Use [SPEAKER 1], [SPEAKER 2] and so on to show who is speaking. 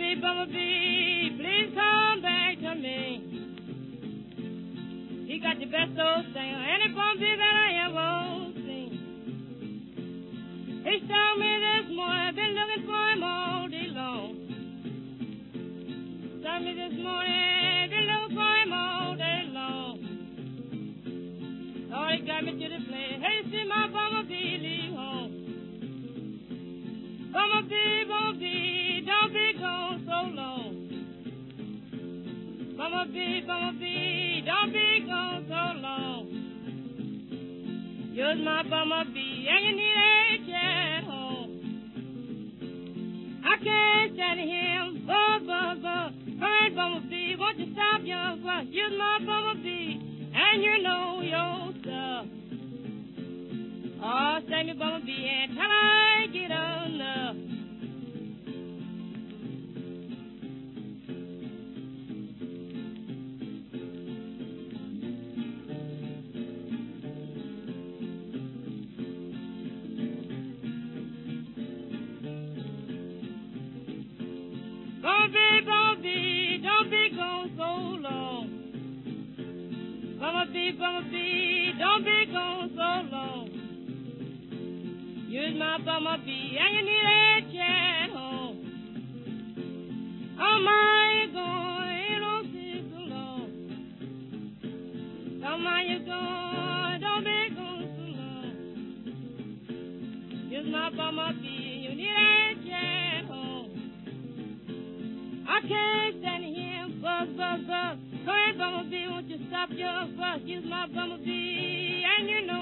[SPEAKER 1] Bumblebee, please come back to me. He got the best old thing of any bumblebee that I ever seen. He stung me this morning, I've been looking for him all day long. Stung me this morning, I've been looking for him all day long. Lord, he got me to the place. Hey, see my bumblebee leave home. Bumblebee, bumblebee, don't be gone so long. Bumblebee, bumblebee, don't be gone so long. You're my bumblebee, and you need a chair at home. I can't stand him, buzz, buzz, buzz. Hey, bumblebee, won't you stop your fuss? You're my bumblebee, and you know your stuff. Oh, send me bumblebee until I get enough. Bumblebee, bumblebee, don't be gone so long. Bumblebee, bumblebee, don't be gone so long. Use my bumblebee, and you need a chair at home. Oh, my, you gone, ain't no see so long. Oh, my, you gone, don't be gone so long. Use my bumblebee, you need a chair at home. I can't stand here, buzz, buzz, buzz. Go ahead, bumblebee, won't you stop your fuss? Use my bumblebee, and you know